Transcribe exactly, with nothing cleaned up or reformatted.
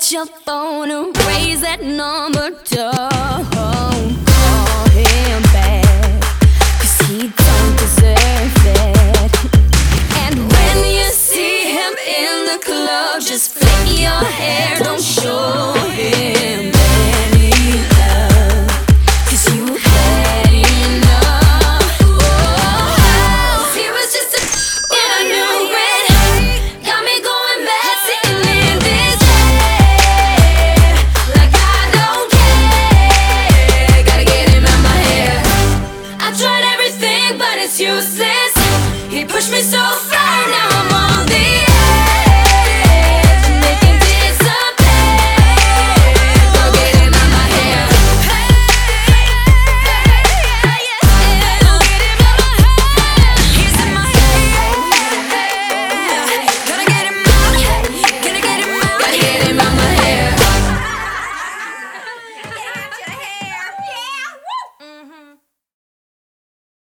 get your phone and raise that number. Don't call him back, 'cause he don't deserve that. And when you see him in the club, just flick your hair, don't show him any love, 'cause you had enough. Oh, he was just a and I knew it. Got me going mad, sitting in this chair like I don't care. Gotta get him out my hair. I tried everything, but it's useless. He pushed me so far.